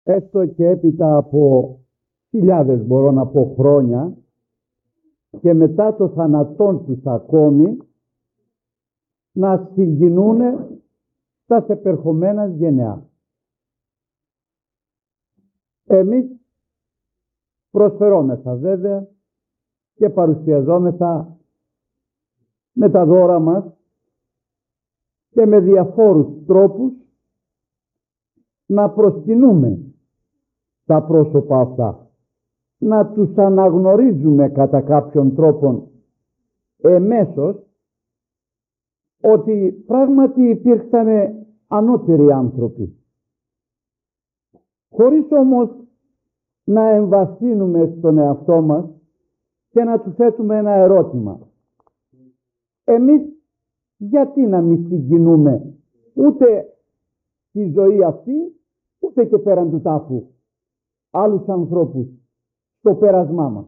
έστω και έπειτα από χιλιάδες, μπορώ να πω, χρόνια, και μετά το θανατόν τους ακόμη, να συγκινούν στα επερχομένα γενεά. Εμείς προσφερόμεθα βέβαια και παρουσιαζόμεθα με τα δώρα μας και με διαφόρους τρόπους να προσκυνούμε τα πρόσωπα αυτά, να τους αναγνωρίζουμε κατά κάποιον τρόπον εμέσως ότι πράγματι υπήρξαν ανώτεροι άνθρωποι, χωρίς όμως να εμβαθύνουμε στον εαυτό μας και να του θέτουμε ένα ερώτημα. Εμείς γιατί να μην συγκινούμε ούτε στη ζωή αυτή, ούτε και πέραν του τάφου, άλλους ανθρώπους στο πέρασμά μας?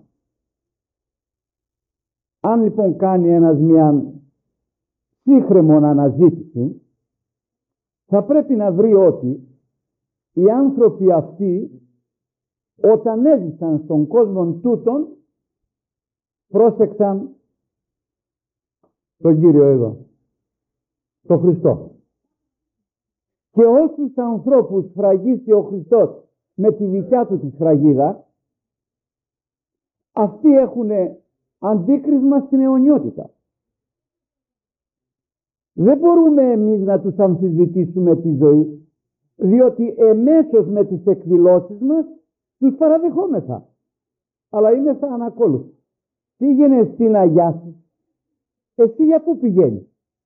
Αν λοιπόν κάνει ένας μια σύγχρεμον αναζήτηση, θα πρέπει να βρει ότι οι άνθρωποι αυτοί, όταν έζησαν στον κόσμο τούτον, πρόσεξαν τον Κύριο εδώ, τον Χριστό. Και όσους ανθρώπους φραγίσει ο Χριστός με τη δικιά του τη σφραγίδα, αυτοί έχουν αντίκρισμα στην αιωνιότητα. Δεν μπορούμε εμείς να τους αμφισβητήσουμε τη ζωή, διότι εμέσως με τις εκδηλώσεις μας τους παραδεχόμεθα. Αλλά είμαι σαν ανακόλουθο. Πήγαινε εσύ να αγιάσεις, εσύ για πού πηγαίνεις?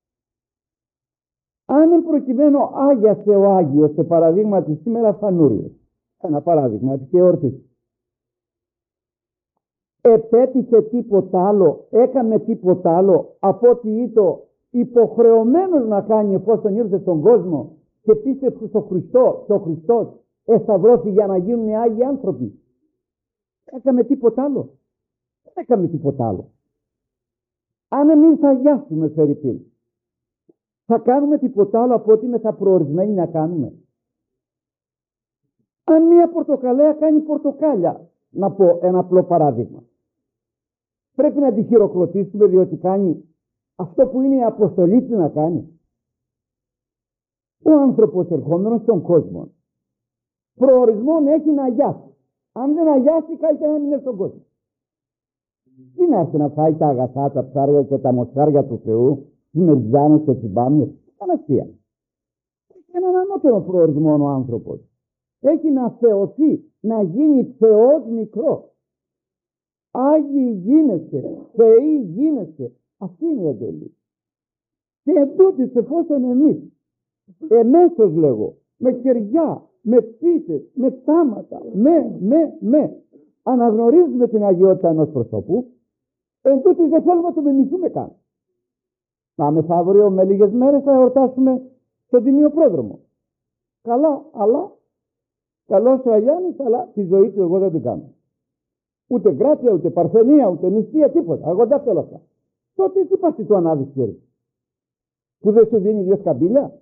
Αν εν προκειμένου άγιασε ο Άγιος, σε παραδείγματι σήμερα Φανούριος, ένα παράδειγμα της εορτής, επέτυχε τίποτα άλλο, έκανε τίποτα άλλο από ότι ήταν υποχρεωμένος να κάνει εφόσον ήρθε στον κόσμο και πίστεψε στον Χριστό και ο Χριστός εσταυρώθη για να γίνουν οι Άγιοι άνθρωποι? Έκαμε τίποτα άλλο? Δεν έκαμε τίποτα άλλο. Αν εμείς θα αγιάσουμε φερειπίν, θα κάνουμε τίποτα άλλο από ότι είμαστε προορισμένοι να κάνουμε? Αν μία πορτοκαλέα κάνει πορτοκάλια, να πω ένα απλό παράδειγμα, πρέπει να τη χειροκροτήσουμε διότι κάνει αυτό που είναι η αποστολή της να κάνει? Ο άνθρωπος ερχόμενος στον κόσμο προορισμόν έχει να αγιάσει. Αν δεν αγιάσει, καλύτερα να μην είναι στον κόσμο. Τι να έρθει να φάει τα αγαθά, τα ψάρια και τα μοσχάρια του Θεού, τις μεριζάνες και τις μπάμιες? Αναστία. Έχει έναν ανώτερο προορισμό ο άνθρωπος. Έχει να θεωθεί, να γίνει Θεός μικρό. Άγιοι γίνεστε, Θεοί γίνεστε. Αυτή είναι η εντολή. Και εντούτοις εφόσον εμείς εμέσως, λέγω, με χεριά, με πίτες, με τάματα, αναγνωρίζουμε την αγιότητα ενός προσώπου, εντούτοις δεν θέλουμε να το μιμηθούμε καν. Να μεθαύριο με λίγες μέρες θα εορτάσουμε στον Τιμίο Πρόδρομο. Καλά, αλλά καλός ο Αγιάννης, αλλά τη ζωή του εγώ δεν την κάνω. Ούτε Γκράτια, ούτε Παρθενία, ούτε νηστεία, τίποτα. Εγώ δεν θέλω αυτά. Τότε τι πας του ανάβεις χέρι? Που δεν σου δίνει 2 σκαμπίλια?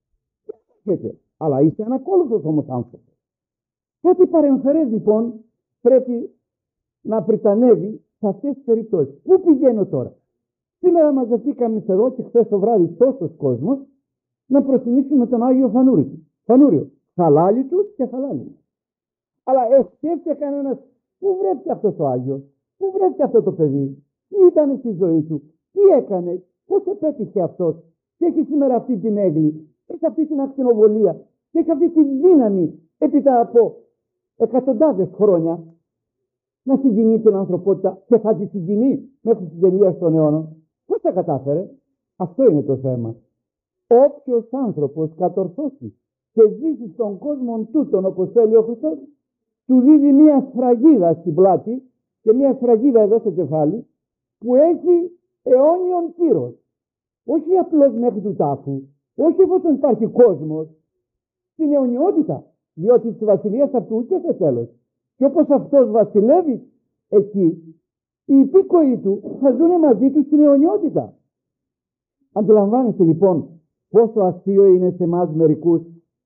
Αλλά είσαι ανακόλουθος όμως άνθρωπος. Κάτι παρεμφερές λοιπόν πρέπει να πριτανεύει σε αυτές τις περιπτώσεις. Πού πηγαίνω τώρα? Σήμερα μαζευτήκαμε εδώ και χθες το βράδυ τόσος κόσμος να προσκυνήσουμε τον Άγιο Φανούριο. Χαλάλι του και χαλάλι του. Αλλά σκέφτηκε κανένας πού βρέθηκε αυτός ο Άγιος, πού βρέθηκε αυτό το παιδί, τι ήταν στη ζωή του, τι έκανε, πώς επέτυχε αυτός και έχει σήμερα αυτή την έγκλη, έχει αυτή την ακτινοβολία και έχει αυτή τη δύναμη έπειτα από εκατοντάδες χρόνια να συγκινεί την ανθρωπότητα και θα τη συγκινεί μέχρι την τελεία των αιώνων. Πώς τα κατάφερε? Αυτό είναι το θέμα. Όποιος άνθρωπος κατορθώσει και ζήσει στον κόσμο τούτον όπως θέλει ο Χριστός, του δίδει μια σφραγίδα στην πλάτη και μια σφραγίδα εδώ στο κεφάλι που έχει αιώνιον κύρος. Όχι απλώς μέχρι του τάφου, όχι εφόσον υπάρχει κόσμος, στην αιωνιότητα, διότι στη βασιλεία αυτού και σε τέλος. Και όπως αυτός βασιλεύει εκεί, οι υπήκοοι του θα ζουν μαζί του στην αιωνιότητα. Αντιλαμβάνεστε λοιπόν πόσο αστείο είναι σε εμάς μερικούς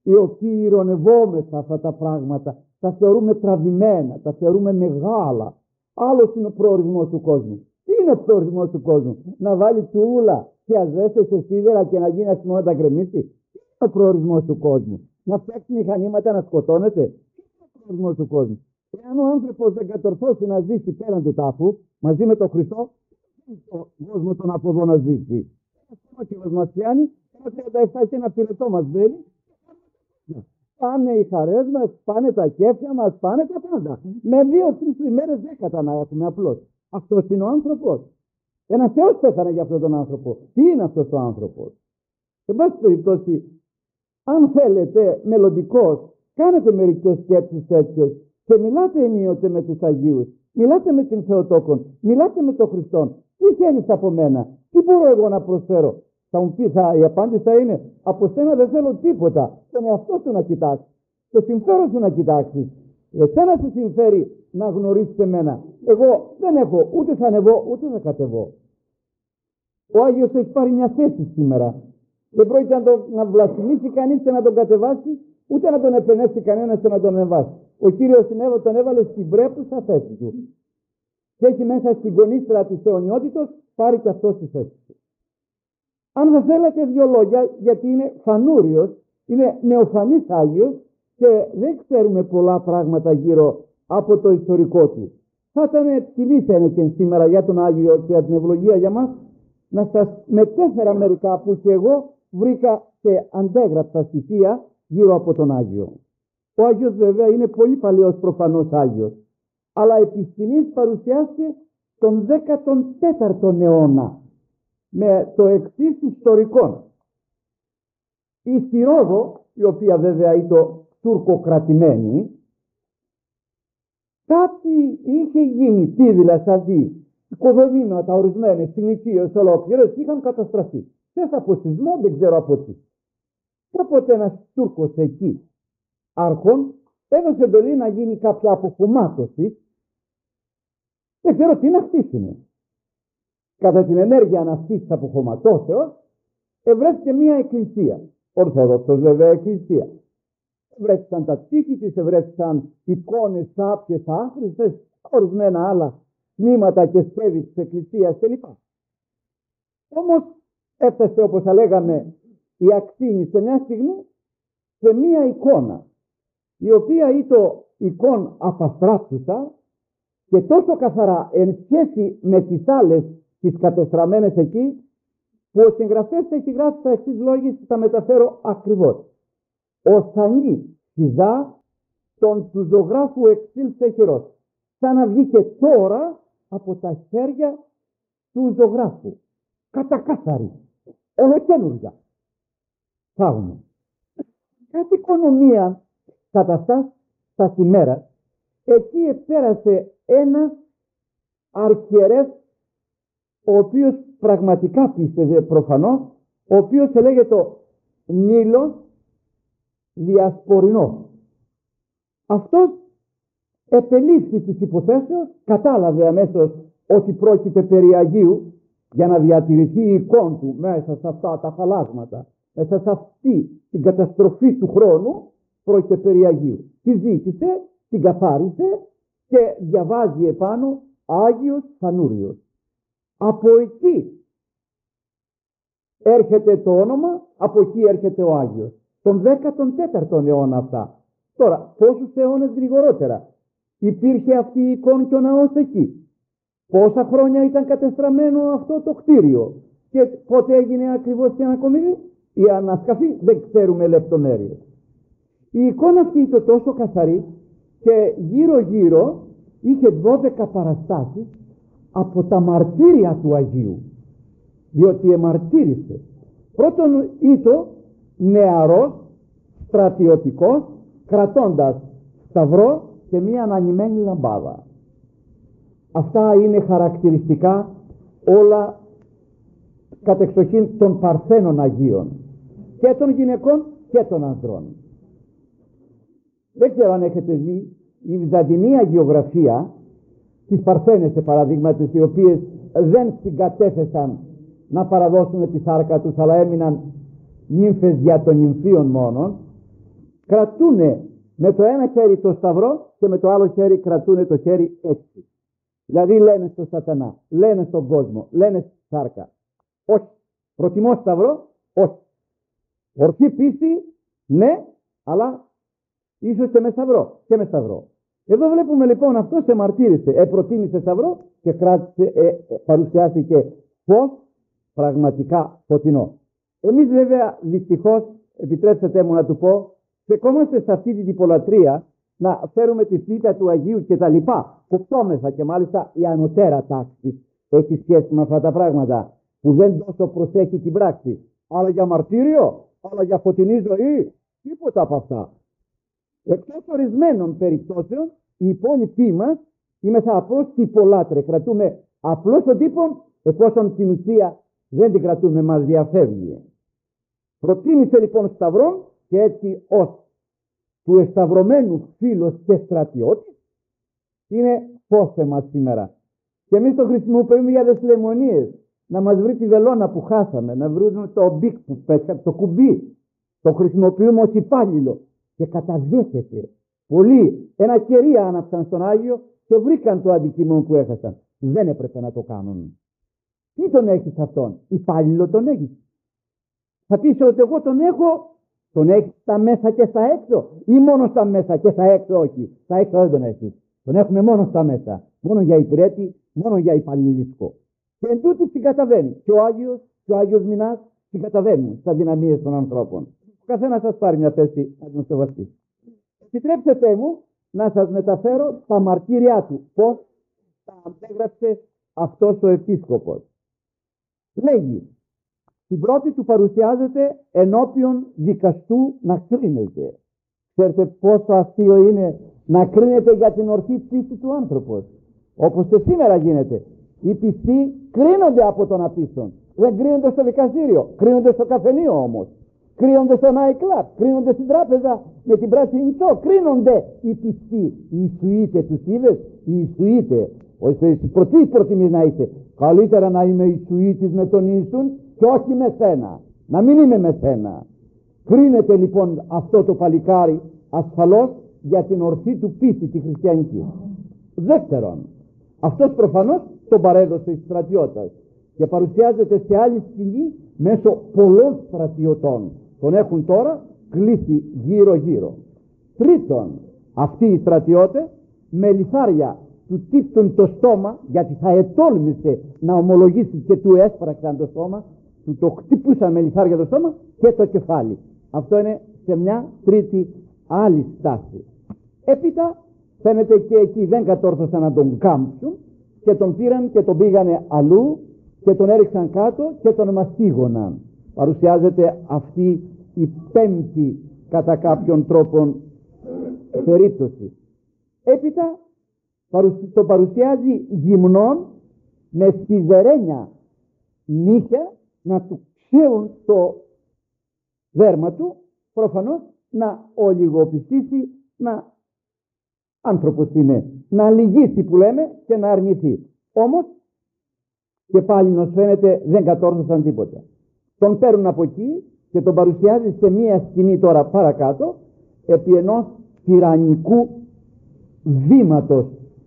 οι οποίοι ειρωνευόμεθα αυτά τα πράγματα, τα θεωρούμε τραβημένα, τα θεωρούμε μεγάλα. Άλλος είναι ο προορισμός του κόσμου. Τι είναι ο προορισμός του κόσμου? Να βάλει τούλα και ασβέστες σε σίδερα και να γίνει αστυνομία να τα γκρεμίσει? Τι είναι ο προορισμός του κόσμου? Να φτιάξει μηχανήματα να σκοτώνεται? Τι είναι ο προορισμός του κόσμου? Εάν ο άνθρωπος δεν κατορθώσει να ζήσει πέραν του τάφου μαζί με τον Χριστό, τον κόσμο τον από εδώ να ζήσει. Ένα κύριο μας πιάνει, ένα 37 και ένα πυρετό μας βέλει. Πάνε οι χαρές μας, πάνε τα κέφια μας, πάνε τα πάντα. Με 2-3 ημέρες δέκατα να έχουμε απλώς. Αυτός είναι ο άνθρωπος. Ένα Θεός πέθανε για αυτόν τον άνθρωπο. Τι είναι αυτός ο άνθρωπος? Σε πάση περιπτώσει, αν θέλετε μελλοντικώς, κάνετε μερικές σκέψεις τέτοιες και μιλάτε ενίοτε με τους Αγίους, μιλάτε με την Θεοτόκον, μιλάτε με τον Χριστόν. Τι θέλεις από μένα? Τι μπορώ εγώ να προσφέρω? Θα μου πει, η απάντηση θα είναι, από σένα δεν θέλω τίποτα. Τον εαυτό σου να κοιτάξεις, το συμφέρον σου να κοιτάξεις. Εσένα σου συμφέρει να γνωρίσεις εμένα. Εγώ δεν έχω, ούτε θα ανεβώ, ούτε θα κατεβώ. Ο Άγιος έχει πάρει μια θέση σήμερα. Δεν πρόκειται να βλασφημίσει κανείς και να τον κατεβάσει, ούτε να τον επενέσει κανένας και να τον ανεβάσει. Ο Κύριος τον έβαλε στην πρέπουσα θέση του. Και έχει μέσα στην κονίστρα της αιωνιότητος πάρει και αυτό τη θέση του. Αν δεν θέλετε 2 λόγια, γιατί είναι φανούριος, είναι νεοφανής Άγιος και δεν ξέρουμε πολλά πράγματα γύρω από το ιστορικό του. Θα ήταν τιμή φαίνεται σήμερα για τον Άγιο και για την ευλογία για μας να σας μετέφερα μερικά που και εγώ βρήκα και αντέγραψα στοιχεία γύρω από τον Άγιο. Ο Άγιος βέβαια είναι πολύ παλαιός προφανώς Άγιος, αλλά επί σκηνής παρουσιάστηκε τον 14ο αιώνα με το εξής ιστορικό. Η Ρόδο, η οποία βέβαια ήταν τουρκοκρατημένη, κάτι είχε γίνει, τι δηλαδή, οικοδομήματα ορισμένες, συνοικίες ολόκληρες είχαν καταστραφεί. Δεν από σεισμό, δεν ξέρω από τι. Κάποτε ένας Τούρκος εκεί, άρχον, έδωσε εντολή να γίνει κάποια αποχωμάτωση. Δεν ξέρω τι να χτίσουνε. Κατά την ενέργεια αυτής της αποχωματώσεως, ευρέθηκε μία εκκλησία. Ορθόδοξος βέβαια εκκλησία. Ευρέθηκαν τα τείχη της, ευρέθηκαν εικόνες σάπιες άχρηστες, ορισμένα άλλα τμήματα και σχέδια της εκκλησίας κλπ. Όμως έφτασε, όπως θα λέγαμε, η ακτίνη σε μια στιγμή σε μία εικόνα, η οποία ήταν εικόν απαστράπτουσα και τόσο καθαρά εν σχέση με τις άλλες τις κατεστραμμένες εκεί, που ο συγγραφέας έχει γράψει τα εξής λόγια και τα μεταφέρω ακριβώς. Ο Σανή Σιζά τον του ζωγράφου εξήλθε χειρός, σαν να βγήκε τώρα από τα χέρια του ζωγράφου. Κατακάθαρη, ολοκένουργια. Θαύμα. Κάτι οικονομία κατά στα ημέρα, εκεί επέρασε ένας αρχιερεύς, ο οποίος πραγματικά πίστευε προφανώς, ο οποίος λέγεται Νίλος Διασπορινός. Αυτός επελήφθη της υποθέσεως, κατάλαβε αμέσως ότι πρόκειται περί Αγίου, για να διατηρηθεί η εικόνα του μέσα σε αυτά τα χαλάσματα, μέσα σε αυτή την καταστροφή του χρόνου, πρόκειται περί Αγίου. Τη ζήτησε, την καθάρισε και διαβάζει επάνω Άγιος Φανούριος. Από εκεί έρχεται το όνομα, από εκεί έρχεται ο Άγιος. Τον 14ο αιώνα αυτά. Τώρα, πόσους αιώνες γρηγορότερα υπήρχε αυτή η εικόνα και ο ναός εκεί? Πόσα χρόνια ήταν κατεστραμμένο αυτό το κτίριο και πότε έγινε ακριβώς η ανακομιδή, η ανασκαφή, δεν ξέρουμε λεπτομέρειες. Η εικόνα αυτή ήταν τόσο καθαρή και γύρω γύρω είχε 12 παραστάσεις από τα μαρτύρια του Αγίου, διότι εμαρτύρησε. Πρώτον ήταν νεαρός στρατιωτικός, κρατώντας σταυρό και μία ανανημένη λαμπάδα. Αυτά είναι χαρακτηριστικά όλα κατεξοχήν των παρθένων Αγίων, και των γυναικών και των ανδρών. Δεν ξέρω αν έχετε δει η Βυζαντινή αγιογραφία, τις παρθένες σε παραδείγματος, οι οποίες δεν συγκατέθεσαν να παραδώσουν τη σάρκα τους, αλλά έμειναν νύμφες για των νυμφίων μόνον. κρατούνε με το ένα χέρι το σταυρό και με το άλλο χέρι κρατούνε το χέρι έτσι. Δηλαδή λένε στον Σατανά, λένε στον κόσμο, λένε στη σάρκα. Όχι. Προτιμώ σταυρό, όχι. Ορθή πίστη, ναι, αλλά ίσως και με σταυρό. Και με σταυρό. Εδώ βλέπουμε λοιπόν αυτό σε μαρτύρησε, προτίμησε σταυρό και κράτησε, παρουσιάστηκε φως πραγματικά φωτεινό. Εμείς βέβαια δυστυχώς, επιτρέψτε μου να του πω, στεκόμαστε σε αυτή την τυπολατρεία να φέρουμε τη θήτα του Αγίου και τα λοιπά. Κοπτόμεθα και μάλιστα η ανωτέρα τάξη έχει σχέση με αυτά τα πράγματα που δεν τόσο προσέχει την πράξη. Αλλά για μαρτύριο, αλλά για φωτεινή ζωή, τίποτα από αυτά. Εκτός ορισμένων περιπτώσεων, οι υπόλοιποι μας είμεθα απλώς τυπολάτρε. Κρατούμε απλώς τον τύπο, εφόσον την ουσία δεν την κρατούμε, μας διαφεύγει. Προτίμησε λοιπόν σταυρόν και έτσι ως του εσταυρωμένου φίλος και στρατιώτη είναι φώστε μας σήμερα. Και εμείς το χρησιμοποιούμε για τις λεμονίες. Να μας βρει τη βελόνα που χάσαμε, να βρούμε το μπικ που πέτυχαμε, το κουμπί. Το χρησιμοποιούμε ως υπάλληλο. Και καταδέχεται. Πολλοί ένα κερί άναψαν στον Άγιο και βρήκαν το αντικείμενο που έχασαν. Δεν έπρεπε να το κάνουν. Τι τον έχεις αυτόν? Υπάλληλο τον έχεις. Θα πεις ότι εγώ τον έχω. Τον έχεις στα μέσα και στα έξω, ή μόνο στα μέσα και στα έξω? Όχι. Στα έξω δεν τον έχεις. Τον έχουμε μόνο στα μέσα. Μόνο για υπηρέτη, μόνο για υπαλληλιστικό. Και εν τούτη συγκαταβαίνει. Και ο Άγιος Μινάς συγκαταβαίνει στα δυναμίες των ανθρώπων. Ο καθένας σας πάρει μια θέση να τον σεβαστεί. Επιτρέψτε μου να σας μεταφέρω τα μαρτύρια του. Πώς τα αντέγραψε αυτός ο επίσκοπος. Λέγει, την πρώτη του παρουσιάζεται ενώπιον δικαστού να κρίνεται. Ξέρετε πόσο αστείο είναι να κρίνεται για την ορθή πίστη του άνθρωπος. Όπως και σήμερα γίνεται. Οι πιστοί κρίνονται από τον απίστον. Δεν κρίνονται στο δικαστήριο, κρίνονται στο καφενείο όμως. Κρίνονται στο nightclub, κρίνονται στην τράπεζα με την πράσινη μισό. Κρίνονται οι πιστοί. Οι Ιησουίτε τους είδες, οι Ιησουίτε. Τι προτιμείς να είσαι? Καλύτερα να είμαι Ιησουίτης με τον Ιησούν και όχι με σένα. Να μην είμαι με σένα. Κρίνεται λοιπόν αυτό το παλικάρι ασφαλώς για την ορθή του πίστη τη χριστιανική. Δεύτερον, αυτός προφανώς τον παρέδωσε εις στρατιώτας και παρουσιάζεται σε άλλη σκηνή μέσω πολλών στρατιωτών. Τον έχουν τώρα κλείσει γύρω γύρω. Τρίτον, αυτοί οι στρατιώτες με λιθάρια του τύπτουν το στόμα, γιατί θα ετόλμησε να ομολογήσει και του έσπραξαν το στόμα, του το χτυπούσαν με λιθάρια το στόμα και το κεφάλι. Αυτό είναι σε μια τρίτη άλλη στάση. Έπειτα φαίνεται και εκεί δεν κατόρθωσαν να τον κάμψουν και τον πήραν και τον πήγανε αλλού και τον έριξαν κάτω και τον μαστίγωναν. Παρουσιάζεται αυτή η πέμπτη κατά κάποιον τρόπον περίπτωση. Έπειτα το παρουσιάζει γυμνών με σιδερένια νύχια να του ξέουν το δέρμα του, προφανώς να ολιγοπιστήσει, να άνθρωπος είναι, να λυγίσει που λέμε και να αρνηθεί. Όμως και πάλι μας φαίνεται δεν κατόρθωσαν τίποτα. Τον παίρνουν από εκεί και τον παρουσιάζει σε μία σκηνή τώρα παρακάτω επί ενός τυραννικού βήματος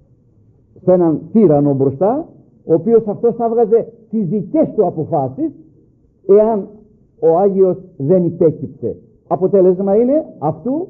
σε έναν τύραννο μπροστά, ο οποίος αυτός θα βγάζε τις δικές του αποφάσεις εάν ο Άγιος δεν υπέκυψε. Αποτέλεσμα είναι αυτού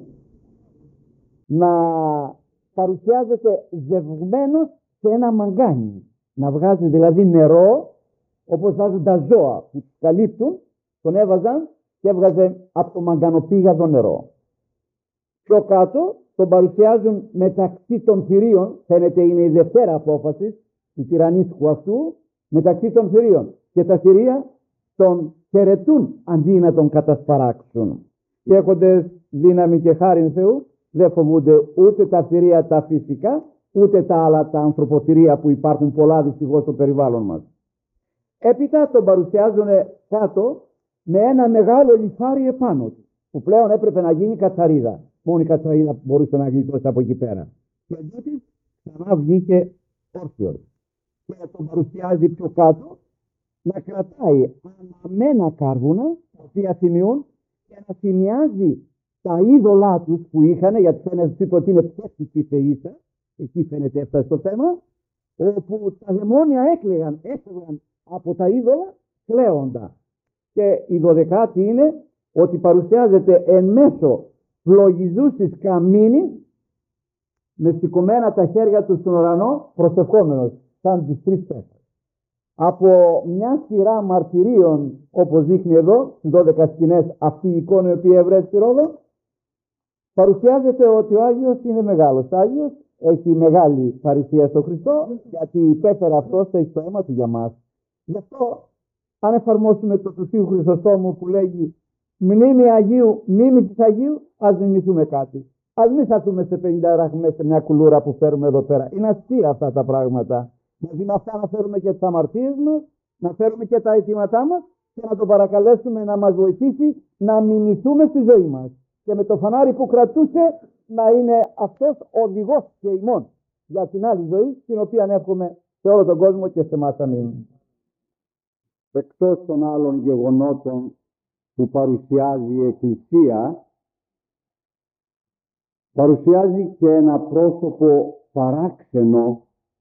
να παρουσιάζεται ζευγμένος σε ένα μαγκάνι, να βγάζει δηλαδή νερό όπως βάζουν τα ζώα που τους καλύπτουν, τον έβαζαν και έβγαζε από το μαγκανοπήγαδο νερό. Πιο κάτω τον παρουσιάζουν μεταξύ των θηρίων, φαίνεται είναι η δευτέρα απόφαση του τυραννίσκου αυτού, μεταξύ των θηρίων, και τα θηρία τον χαιρετούν αντί να τον κατασπαράξουν. Οι έχοντες δύναμη και χάριν Θεού δεν φοβούνται ούτε τα θηρία τα φυσικά, ούτε τα άλλα τα ανθρωποθηρία που υπάρχουν πολλά δυστυχώς στο περιβάλλον μας. Έπειτα τον παρουσιάζουν κάτω με ένα μεγάλο λιθάρι επάνω του, που πλέον έπρεπε να γίνει κατσαρίδα. Μόνο η κατσαρίδα που μπορούσε να γλιτώσει από εκεί πέρα. Και εντούτοις ξανά βγήκε όρθιος. Και τον παρουσιάζει πιο κάτω να κρατάει αναμένα κάρβουνα, τα οποία θυμιούν, και να θυμιάζει τα είδωλά τους που είχαν, γιατί φαίνεται ότι είναι ψεύτικη θεήσα, εκεί φαίνεται έφτασε το θέμα, όπου τα δαιμόνια έφευγαν από τα είδωλα κλαίοντα. Και η 12η είναι ότι παρουσιάζεται εν μέσω φλογιζούσης καμίνης με σηκωμένα τα χέρια του στον ουρανό, προσευχόμενος σαν τους τρεις πέφτες. Από μια σειρά μαρτυρίων, όπως δείχνει εδώ, στις 12 σκηνές, αυτή η εικόνα η οποία ευρέθη στη Ρόδο, παρουσιάζεται ότι ο Άγιος είναι μεγάλος Άγιος, έχει μεγάλη παρησία στο Χριστό, γιατί υπέφερε αυτός, έχει το αίμα του για μας. Γι' αυτό, αν εφαρμόσουμε το του Θείου Χρυσοστόμου που λέγει μνήμη Αγίου, μνήμη της Αγίου, ας μιμηθούμε κάτι. Ας μην σταθούμε σε 50 δραχμές σε μια κουλούρα που φέρουμε εδώ πέρα. Είναι αστεία αυτά τα πράγματα. Μαζί με αυτά να φέρουμε και τις αμαρτίες μας, να φέρουμε και τα αιτήματά μας και να τον παρακαλέσουμε να μας βοηθήσει να μιμηθούμε στη ζωή μας. Και με το φανάρι που κρατούσε να είναι αυτός οδηγός και ημών για την άλλη ζωή, την οποία εύχομαι σε όλο τον κόσμο και σε εμάς. Αμήν. Εκτός των άλλων γεγονότων που παρουσιάζει η Εκκλησία, παρουσιάζει και ένα πρόσωπο παράξενο,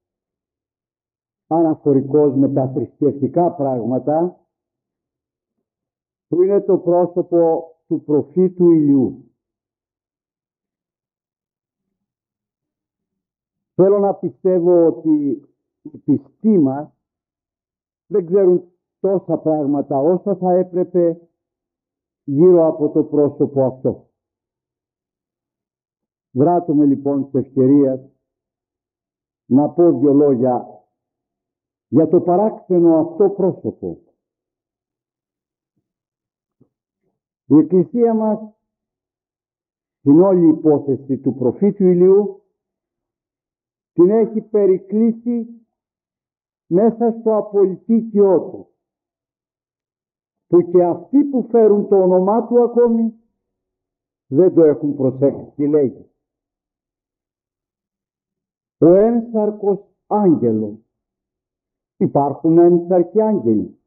αναφορικός με τα θρησκευτικά πράγματα, που είναι το πρόσωπο του προφήτου Ηλιού. Θέλω να πιστεύω ότι οι πιστοί μας δεν ξέρουν τόσα πράγματα όσα θα έπρεπε γύρω από το πρόσωπο αυτό. Βράτουμε λοιπόν της ευκαιρίας να πω δύο λόγια για το παράξενο αυτό πρόσωπο. Η Εκκλησία μας την όλη υπόθεση του προφήτου Ηλιού την έχει περικλείσει μέσα στο απολυτίκιό του, που και αυτοί που φέρουν το όνομά του ακόμη δεν το έχουν προσέξει τι λέγει. Ο ένσαρκος άγγελος. Υπάρχουν ένσαρκοι άγγελοι.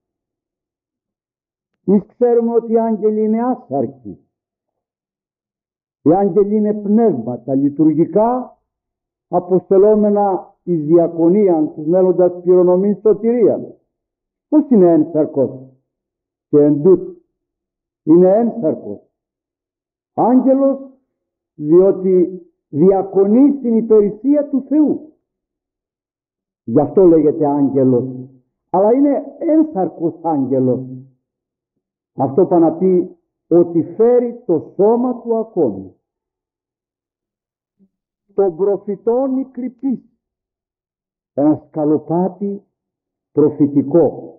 Εμείς ξέρουμε ότι οι άγγελοι είναι άσαρκοι. Οι άγγελοι είναι πνεύματα λειτουργικά αποστελόμενα εις διακονίαν τους μέλλοντας κληρονομήν σωτηρία. Πώς είναι ένσαρκος? Και εν τούτου είναι ένσαρκος άγγελος, διότι διακονεί στην υπηρεσία του Θεού. Γι' αυτό λέγεται άγγελος. Αλλά είναι ένσαρκος άγγελος. Αυτό πάει να πει ότι φέρει το σώμα του ακόμη. Τον προφητών η κρυπής. Ένα σκαλοπάτι προφητικό.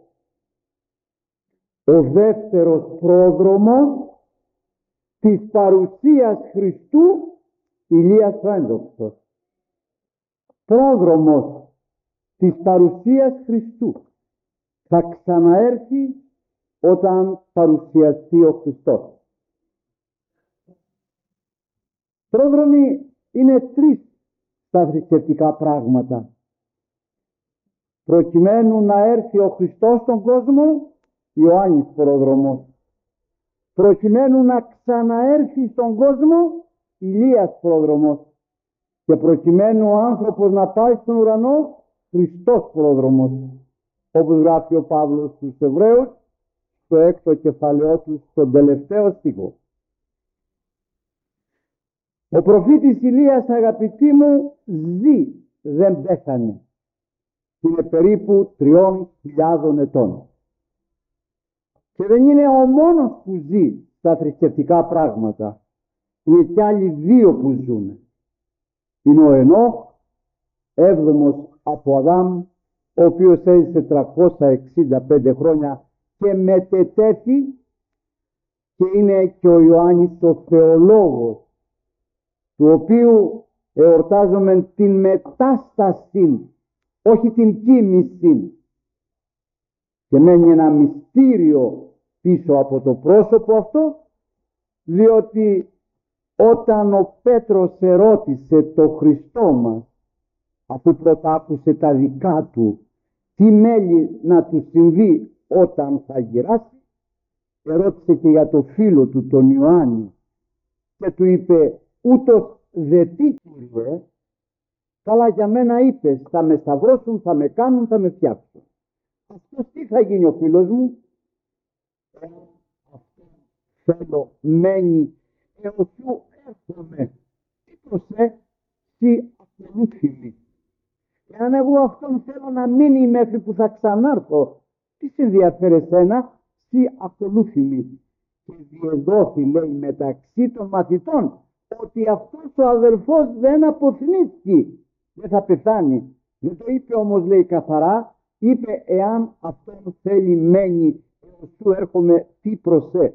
Ο δεύτερος πρόδρομος της παρουσίας Χριστού Ηλίας ο Ένδοξος. Πρόδρομος της παρουσίας Χριστού. Θα ξαναέρθει όταν παρουσιαστεί ο Χριστός. Πρόδρομοι είναι τρεις τα θρησκευτικά πράγματα. Προκειμένου να έρθει ο Χριστός στον κόσμο, Ιωάννης πρόδρομος. Προκειμένου να ξαναέρθει στον κόσμο, Ηλίας πρόδρομος. Και προκειμένου ο άνθρωπος να πάει στον ουρανό, Χριστός πρόδρομος. Όπως γράφει ο Παύλος στους Εβραίους, στο έκτο κεφαλαιό του, στον τελευταίο στίχο. Ο προφήτης Ηλίας, αγαπητοί μου, ζει, δεν πέθανε. Είναι περίπου 3.000 ετών. Και δεν είναι ο μόνος που ζει στα θρησκευτικά πράγματα. Είναι κι άλλοι δύο που ζουν. Είναι ο Ενώχ, 7ος από Αδάμ, ο οποίος έζησε 365 χρόνια και μετετέθη, και είναι και ο Ιωάννης ο θεολόγος, του οποίου εορτάζουμε την μετάσταση, όχι την κοίμηση. Και μένει ένα μυστήριο πίσω από το πρόσωπο αυτό, διότι όταν ο Πέτρος ερώτησε το Χριστό μας, αφού πρώτα άκουσε τα δικά του, τι μέλη να του συμβεί όταν θα γυράσει, ερώτησε και για το φίλο του τον Ιωάννη. και του είπε, ούτως δε τι, Κύριε? Καλά για μένα είπες, θα με σταυρώσουν, θα με κάνουν, θα με φτιάξουν. Αυτός τι θα γίνει ο φίλος μου? Αυτό θέλω μένει έως σου έρχομαι. Τι προσέ, τι ακολούθημη. Εάν εγώ αυτόν θέλω να μείνει μέχρι που θα ξανάρθω, τι σε ενδιαφέρει εσένα? Τι ακολούθημη. Και διεδόθη, λέει, μεταξύ των μαθητών ότι αυτός ο αδελφός δεν αποθνίσκει, δεν θα πεθάνει. Δεν το είπε όμως, λέει, καθαρά, είπε εάν αυτόν θέλει μένει έως σου έρχομαι, τι προσέ.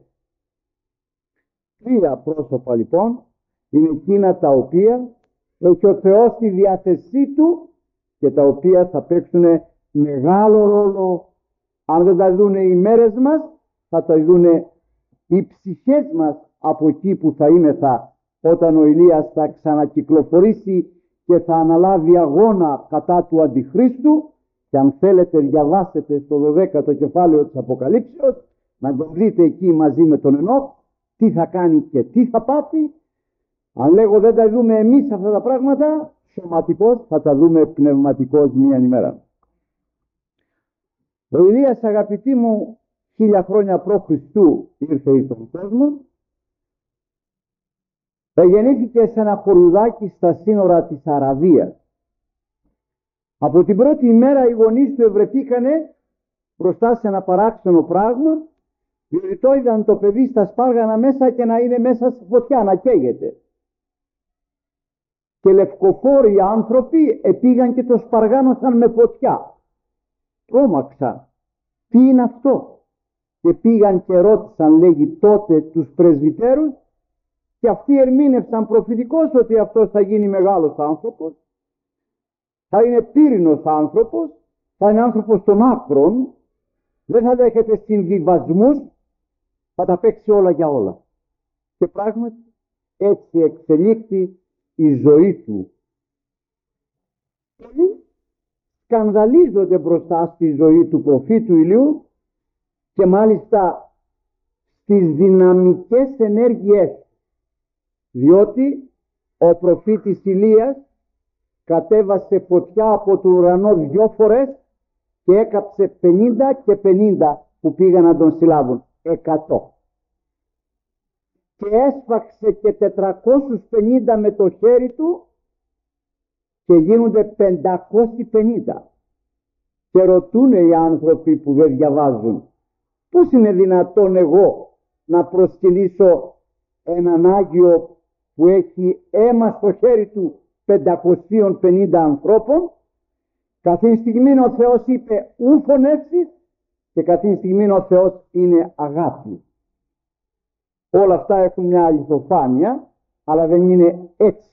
Τρία πρόσωπα λοιπόν είναι εκείνα τα οποία έχει ο Θεός στη διάθεσή του και τα οποία θα παίξουν μεγάλο ρόλο. Αν δεν τα δούνε οι μέρες μας, θα τα δούνε οι ψυχές μας από εκεί που θα είμεθα όταν ο Ηλίας θα ξανακυκλοφορήσει και θα αναλάβει αγώνα κατά του Αντιχρίστου. Και αν θέλετε διαβάσετε στο 12ο κεφάλαιο της Αποκαλύψεως, να το δείτε εκεί μαζί με τον Ενώκ, τι θα κάνει και τι θα πάθει. Αν λέγω δεν τα δούμε εμείς αυτά τα πράγματα, σωματικώς θα τα δούμε πνευματικώς μία ημέρα. Ο Ηλίας, αγαπητοί μου, 1000 χρόνια π.Χ. ήρθε στον κόσμο. Γεννήθηκε σε ένα χωρουδάκι στα σύνορα της Αραβίας. Από την πρώτη ημέρα οι γονείς του ευρεθήκανε μπροστά σε ένα παράξενο πράγμα, διότι το είδαν το παιδί στα σπάργανα μέσα και να είναι μέσα σε φωτιά, να καίγεται. Και λευκοφόροι άνθρωποι επήγαν και το σπαργάνωσαν με φωτιά. Τρόμαξαν. Τι είναι αυτό? Και πήγαν και ρώτησαν, λέγει, τότε τους πρεσβυτέρους, και αυτοί ερμήνευσαν προφητικώς ότι αυτός θα γίνει μεγάλος άνθρωπος, θα είναι πύρινος άνθρωπος, θα είναι άνθρωπος των άκρων, δεν θα δέχεται συμβιβασμούς, θα τα παίξει όλα για όλα. Και πράγματι έτσι εξελίχθη η ζωή του. Πολλοί σκανδαλίζονται μπροστά στη ζωή του προφήτου Ηλίου και μάλιστα στις δυναμικές ενέργειές, διότι ο προφήτης Ηλίας κατέβασε φωτιά από τον ουρανό 2 φορές και έκαψε 50 και 50 που πήγαν να τον συλλάβουν, 100. Και έσφαξε και 450 με το χέρι του και γίνονται 550. Και ρωτούν οι άνθρωποι που δεν διαβάζουν, πώς είναι δυνατόν εγώ να προσκυνήσω έναν Άγιο που έχει αίμα στο χέρι του 550 ανθρώπων? Καθήν στιγμή ο Θεός είπε ου φωνεύσεις και καθήν στιγμή ο Θεός είναι αγάπη. Όλα αυτά έχουν μια αληθοφάνεια, αλλά δεν είναι έτσι.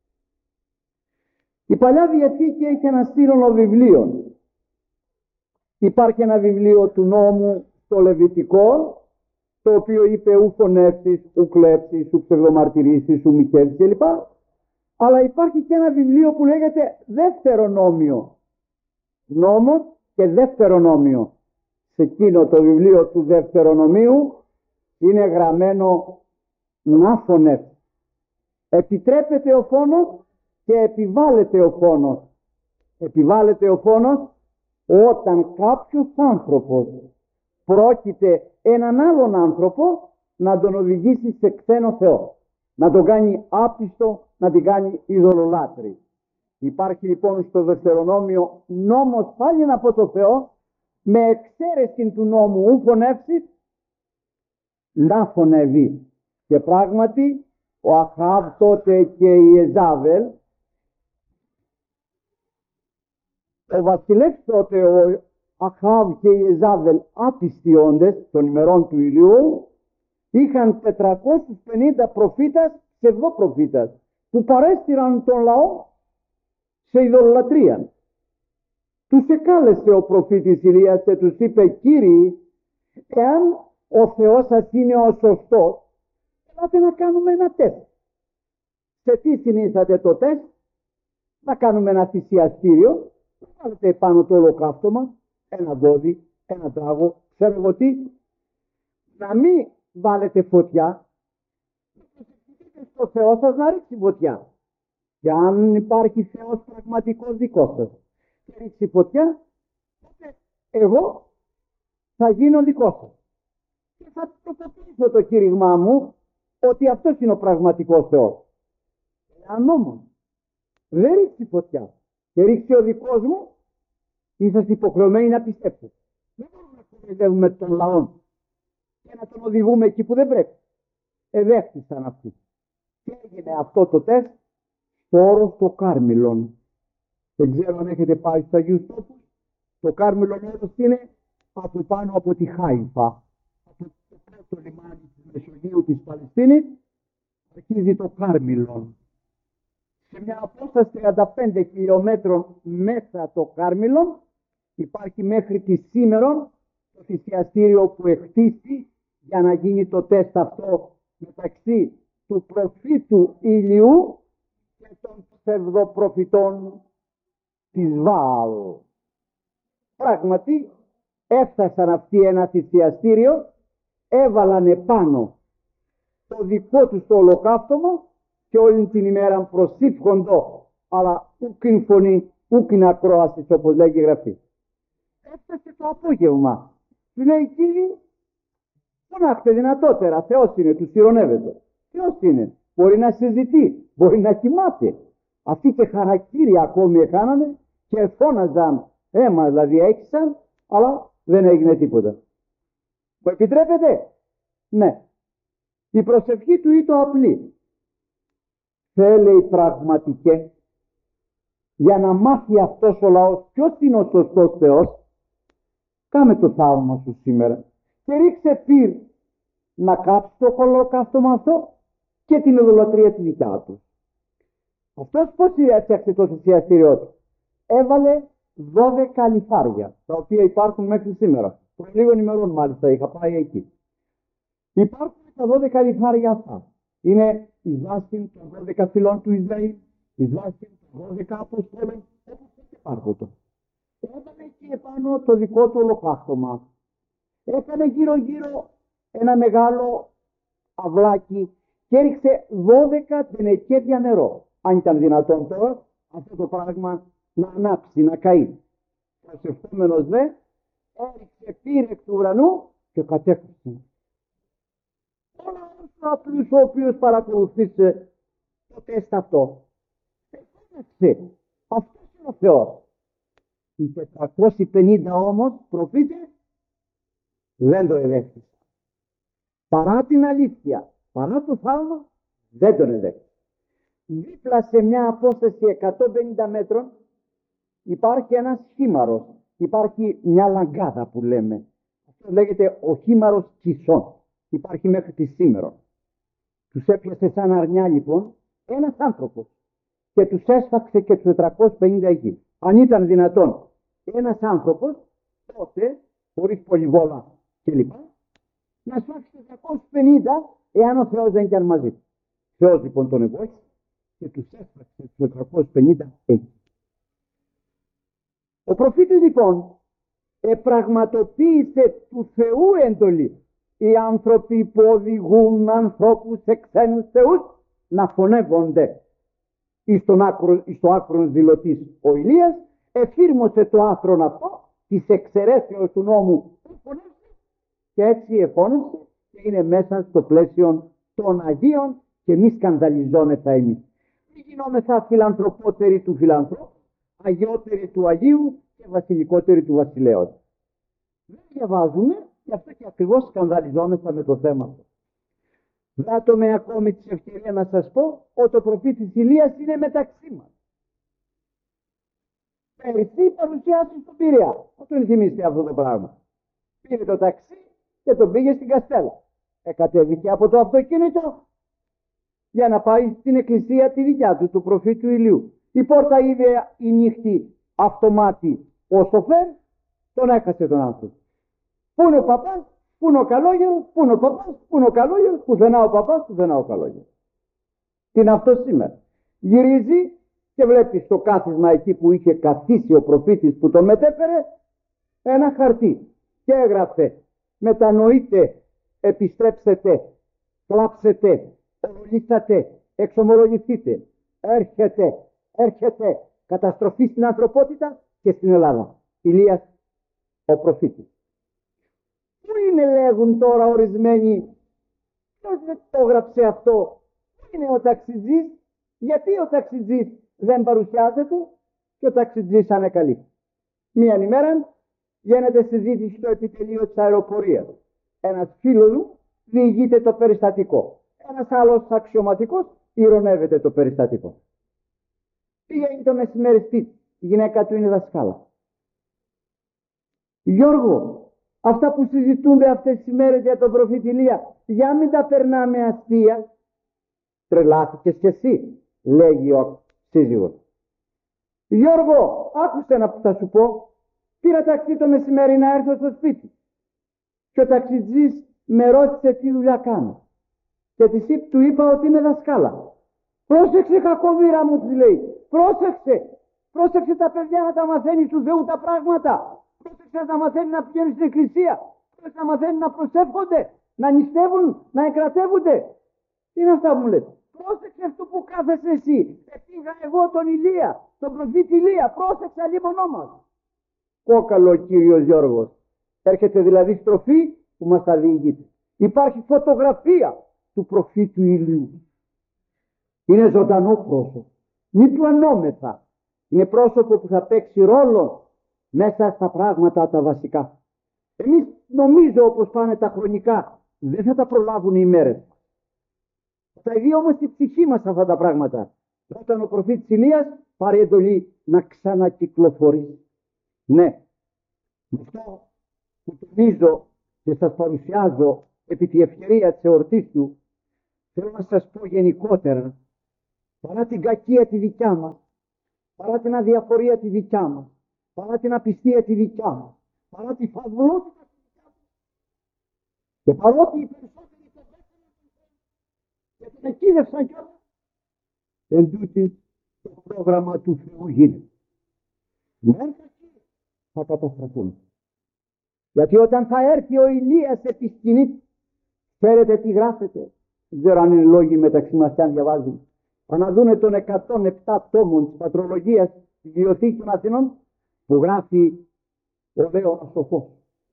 Η Παλιά Διαθήκη έχει ένα σύνολο βιβλίων. Υπάρχει ένα βιβλίο του νόμου στο Λεβιτικό, το οποίο είπε ου φωνεύσεις, ου κλέψεις, ου ψευδομαρτυρήσεις, ου μοιχεύσεις κλπ. Αλλά υπάρχει και ένα βιβλίο που λέγεται Δευτερονόμιο. Νόμος και Δευτερονόμιο. Σε εκείνο το βιβλίο του Δευτερονομίου είναι γραμμένο να φωνεύσεις. Επιτρέπεται ο φόνος και επιβάλλεται ο φόνος. Επιβάλλεται ο φόνος όταν κάποιος άνθρωπος πρόκειται έναν άλλον άνθρωπο να τον οδηγήσει σε ξένο Θεό, να τον κάνει άπιστο, να την κάνει ειδωλολάτρη. Υπάρχει λοιπόν στο Δευτερονόμιο νόμος πάλι από το Θεό, με εξαίρεση του νόμου ου φωνεύσεις, να φωνεύει. Και πράγματι ο Αχάβ τότε και η Εζάβελ, ο βασιλεύς τότε ο Αχάβ και η Εζάβελ, άπιστοι όντες των ημερών του Ηλίου, είχαν 450 προφήτας, ψευδοπροφήτας, που παρέστηραν τον λαό σε ειδωλολατρία. Τους εκάλεσε ο προφήτης Ηλίας και τους είπε, κύριοι, εάν ο Θεός σας είναι ο σωστός, ελάτε να κάνουμε ένα τεστ. Σε τι συνήθατε το τεστ? Να κάνουμε ένα θυσιαστήριο, να βάλετε επάνω το ολοκαύτωμα, ένα δόδι, ένα τράγο, ξέρω εγώ τι, να μην βάλετε φωτιά, πείτε στο Θεό σας να ρίξει φωτιά. Και αν υπάρχει Θεός πραγματικός δικός σας και ρίξει φωτιά, τότε εγώ θα γίνω δικός σας. Και θα τοποθετήσω το κήρυγμά μου ότι αυτός είναι ο πραγματικός Θεός. Αν όμως δεν ρίξει φωτιά και ρίξει ο δικός μου, είσαστε υποχρεωμένοι να πιστέψετε. Δεν μπορούμε να κοροϊδεύουμε τον λαό και να τον οδηγούμε εκεί που δεν πρέπει. Εδέχτησαν αυτοί. Και έγινε αυτό το τεστ στο όρος το Κάρμιλον. Δεν ξέρω αν έχετε πάει στους Αγίους Τόπους. Το Κάρμιλον όρος είναι από πάνω από τη Χάιφα. Από το πρώτο λιμάνι της Μεσογείου της Παλαιστίνης αρχίζει το Κάρμιλον. Σε μια απόσταση 35 χιλιόμετρων μέσα το Κάρμιλον υπάρχει μέχρι τη σήμερα το θυσιαστήριο που εκτίσει για να γίνει το τεστ αυτό μεταξύ του προφήτου Ηλιού και των ψευδοπροφητών της Βάαλ. Πράγματι έφτασαν αυτοί ένα θυσιαστήριο, έβαλαν επάνω το δικό τους το ολοκαύτωμα και όλη την ημέρα προσήφχοντο, αλλά ούκιν φωνή, ούκιν ακρόαση, όπως λέγει η Γραφή. Έφτασε το απόγευμα. Του λέει, Κύριε, φωνάχτε δυνατότερα, Θεός είναι, τους ηρωνεύεται. Θεός είναι, μπορεί να συζητεί, μπορεί να κοιμάται. Αυτοί και χαρακτήρια ακόμη έκανανε και φώναζαν, αίμα δηλαδή έξαν, αλλά δεν έγινε τίποτα. Μου επιτρέπετε? Ναι. Η προσευχή του ήταν απλή. Θέλει πραγματικές, για να μάθει αυτός ο λαός ποιος είναι ο σωστός Θεός. Κάμε το θαύμα σου σήμερα και ρίξε πυρ να κάψει το ολοκαύτωμα αυτό και την ειδωλατρία τη δικιά του. Αυτός πώς έφτιαξε το θυσιαστήριό του? Έβαλε 12 λιθάρια, τα οποία υπάρχουν μέχρι σήμερα. Πριν λίγων ημερών μάλιστα είχα πάει εκεί. Υπάρχουν τα 12 λιθάρια αυτά. Είναι η βάση των 12 φυλών του Ισραήλ, η βάση των 12 αποστόλων, όπως και υπάρχουν το. Έβαλε εκεί επάνω το δικό του ολοκαύτωμα. Έκανε γύρω-γύρω ένα μεγάλο αυλάκι και έριξε 12 τενεκέδια νερό. Αν ήταν δυνατόν τώρα αυτό το πράγμα να ανάψει, να καεί. Προσευχόμενος δε έριξε πύρ εκ του ουρανού και κατέφθασε. Όλα ο απλούς ο οποίος παρακολουθήσε το τεστ αυτό. Εφώναξε, αυτός είναι ο Θεός. Οι 450 όμως προφήτες δεν το εδέχτησαν. Παρά την αλήθεια, παρά το θαύμα, δεν τον εδέχτησαν. Δίπλα σε μια απόσταση 150 μέτρων υπάρχει ένας χήμαρος. Υπάρχει μια λαγκάδα που λέμε. Αυτό λέγεται ο χήμαρος Κισών. Υπάρχει μέχρι τη σήμερα. Τους έπιασε σαν αρνιά λοιπόν ένας άνθρωπος και τους έσφαξε και τους 450 εκεί. Αν ήταν δυνατόν ένας άνθρωπος τότε, χωρίς πολυβόλα κλπ, να σφάξει 450 εάν ο Θεός δεν ήταν μαζί του. Θεός λοιπόν τον εβόησε και τους έσφαξε τους 450 εκεί. Ο προφήτης λοιπόν επραγματοποίησε του Θεού εντολή. Οι άνθρωποι που οδηγούν ανθρώπους σε ξένους θεούς να φωνεύονται. Στο άκρον δηλωτής ο Ηλίας εφήρμοσε το άθρον αυτό της εξαιρέσεως του νόμου και έτσι εφώνησε και είναι μέσα στο πλαίσιο των Αγίων και μη σκανδαλιζόμεθα εμείς. Μη γινόμεθα φιλανθρωπότεροι του φιλανθρώπου, αγιότεροι του Αγίου και βασιλικότεροι του βασιλέως. Δεν διαβάζουμε, γι' αυτό και ακριβώς σκανδαλιζόμεθα με το θέμα αυτό. Δάτω με ακόμη τη ευκαιρία να σας πω ότι ο προφήτης Ηλίας είναι μεταξύ μας. Πέρυσι παρουσιάσει στον Πειραιά. Θα τον θυμίστε αυτό το πράγμα. Πήρε το ταξί και τον πήγε στην Καστέλα. Κατέβηκε από το αυτοκίνητο για να πάει στην εκκλησία τη δικιά του, του προφήτου Ηλίου. Η πόρτα είδε η νύχτη αυτομάτι ο σοφέρ, τον έχασε τον άνθρωπο. Πού είναι ο παπάς, πού είναι ο καλόγερος, πού είναι ο παπάς, πού είναι ο καλόγερος, πουθενά ο παπάς, πουθενά ο καλόγερος. Τι είναι αυτό σήμερα? Γυρίζει και βλέπει στο κάθισμα εκεί που είχε καθίσει ο προφήτης που τον μετέφερε ένα χαρτί και έγραφε: μετανοείτε, επιστρέψετε, κλάψετε, ορολίσατε, εξομολογηθείτε. Έρχεται καταστροφή στην ανθρωπότητα και στην Ελλάδα. Ηλίας ο προφήτης. Πού είναι, λέγουν τώρα ορισμένοι, ποιος δεν το έγραψε αυτό, πού είναι ο ταξιτζής, γιατί ο ταξιτζής δεν παρουσιάζεται και ο ταξιτζής ανεκαλύπτει. Μίαν ημέρα γίνεται συζήτηση στο επιτελείο της αεροπορίας. Ένας φίλος μου διηγείται το περιστατικό. Ένας άλλος αξιωματικός ειρωνεύεται το περιστατικό. Πήγαινε το μεσημέρι σπίτι. Η γυναίκα του είναι δασκάλα. Γιώργο, αυτά που συζητούνται αυτές τις ημέρες για τον προφήτη Ηλία, για μην τα περνάμε αστεία. Τρελάθηκες κι εσύ, λέγει ο σύζυγος. Γιώργο, άκουσε να θα σου πω. Πήρα ταξί το μεσημέρι να έρθω στο σπίτι. Και ο ταξιτζής με ρώτησε τι δουλειά κάνω. Και του είπα ότι είμαι δασκάλα. Πρόσεξε κακομοίρα μου, της λέει. Πρόσεξε τα παιδιά να τα μαθαίνει του Θεού τα πράγματα. Πρόσεξε να τα μαθαίνει να πηγαίνουν στην εκκλησία. Πρόσεξε να μαθαίνει να προσεύχονται, να νηστεύουν, να εγκρατεύονται. Τι είναι αυτά που μου λέτε. Πρόσεξε αυτό που κάθεσαι εσύ. Πήγα εγώ τον Ηλία, τον προφήτη Ηλία. Πρόσεξε αλίμονό μας. Κόκαλο ο κύριος Γιώργος. Έρχεται δηλαδή στροφή που μας τα διηγείται. Υπάρχει φωτογραφία του προφήτου Ηλίου. Είναι ζωντανό πρόσωπο. Μην του ανώμεθα. Είναι πρόσωπο που θα παίξει ρόλο μέσα στα πράγματα τα βασικά. Εμείς νομίζω όπως πάνε τα χρονικά δεν θα τα προλάβουν οι μέρες. Θα δει όμως η ψυχή μας αυτά τα πράγματα. Όταν ο προφήτης Ηλίας πάρει εντολή να ξανακυκλοφορεί. Ναι, με αυτό που τονίζω και σας παρουσιάζω επί τη ευκαιρία της εορτής του, θέλω να σας πω γενικότερα, παρά την κακία τη δικιά μας, παρά την αδιαφορία τη δικιά μας, παρά την απιστία τη δικιά μας, παρά τη φαυλότητα τη δικιά μας, και παρότι οι περισσότεροι το δέχονται και τον εκείδευσαν κιόλας, εν τούτη το πρόγραμμα του Θεού γίνεται. Μέχρι θα καταστραφούν. Γιατί όταν θα έρθει ο Ηλίας επί σκηνής, φέρετε τι γράφετε. Δεν ξέρω αν είναι λόγοι μεταξύ μας και αν διαβάζουν. Να δούνε των 107 τόμων της πατρολογίας της Βιβλιοθήκης των Αθηνών που γράφει ο Λέωνας Σοφός.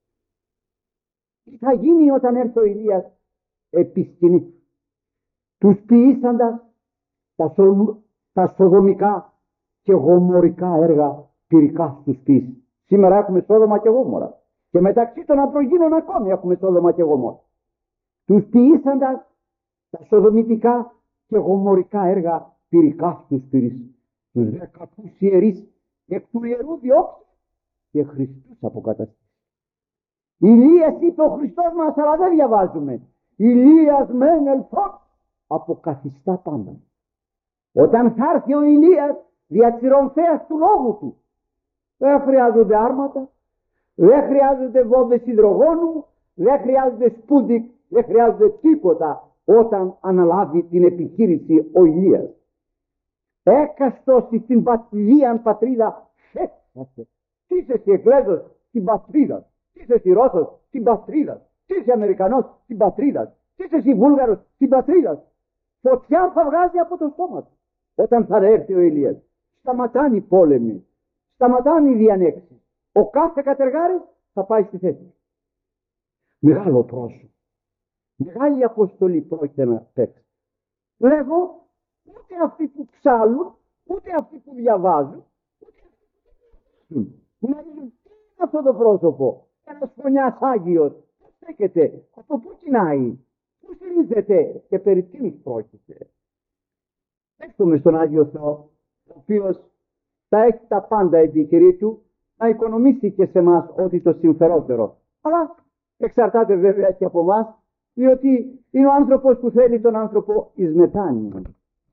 Τι θα γίνει όταν έρθει ο Ηλίας επί σκηνής. Τους ποιήσαντας τα σοδομικά και γομορικά έργα πυρικά στους ποιήσει. Σήμερα έχουμε Σόδομα και Γόμορα. Και μεταξύ των απρογίνων ακόμη έχουμε Σόδομα και Γόμορα. Τους ποιήσαντας τα σοδομητικά και γομορικά έργα πυρικά στους πυρείς. Τους 13 ιερείς εκ του ιερού διώξε και Χριστούς αποκαταστήσει. Ηλίας είπε ο Χριστός μας, αλλά δεν διαβάζουμε. Ηλίας μεν ελθόν αποκαθιστά πάντα. Όταν θα έρθει ο Ηλίας δια τσιρομφέας του λόγου του, δεν χρειάζονται άρματα, δεν χρειάζονται βόμβες υδρογόνου, δεν χρειάζονται σπούντικ, δεν χρειάζονται τίποτα όταν αναλάβει την επιχείρηση ο Ηλίας. Έκαστος στην πατρίδα φέτασε. Τι είσαι εσύ Εκκλέζος στην πατρίδα, τι είσαι εσύ Ρώσος στην πατρίδα, τι είσαι Αμερικανός στην πατρίδα, τι είσαι εσύ Βούλγαρος στην πατρίδα. Φωτιά θα βγάζει από το στόμα του όταν θα έρθει ο Ηλίας. Σταματάνε οι πόλεμοι, σταματάνε οι διανέξεις. Ο κάθε κατεργάρης θα πάει στη θέση. Μεγάλο πρόσωπο. Μεγάλη αποστολή πρόκειται να παίξει. Λέγω, ούτε αυτοί που ψάλουν, ούτε αυτοί που διαβάζουν, ούτε αυτοί που γνωρίζουν τι είναι αυτό το πρόσωπο. Ένας φωνιάς Άγιος, πώς στέκεται, από πού κοινάει, πού στηρίζεται και περί τίνος πρόκειται. Έχουμε στον Άγιο Θεό, ο οποίος θα έχει τα πάντα επί του, να οικονομήσει και σε εμάς ό,τι το συμφερότερο. Αλλά εξαρτάται βέβαια και από εμάς, διότι είναι ο άνθρωπος που θέλει τον άνθρωπο εις μετάνοια.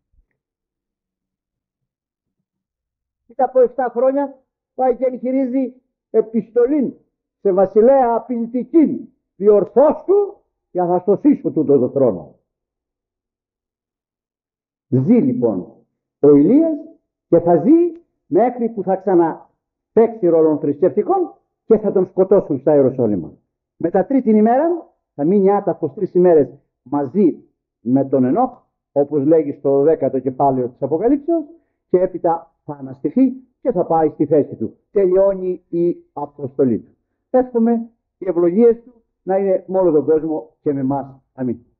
Είτε από 7 χρόνια πάει και εγχειρίζει επιστολή σε βασιλέα απειλητική. Διορθώσου και θα σωσήσω του το θρόνο. Ζει λοιπόν ο Ηλίας και θα ζει μέχρι που θα ξαναπαίξει ρόλο θρησκευτικών και θα τον σκοτώσουν στα Ιεροσόλυμα. Μετά τρίτη ημέρα θα μείνει άταφος 3 ημέρες μαζί με τον Ενόχ όπως λέγει στο 10ο κεφάλαιο της Αποκαλύψεως, και έπειτα θα αναστηθεί και θα πάει στη θέση του. Τελειώνει η αποστολή του. Εύχομαι οι ευλογίες του να είναι με όλο τον κόσμο και με εμάς. Αμήν.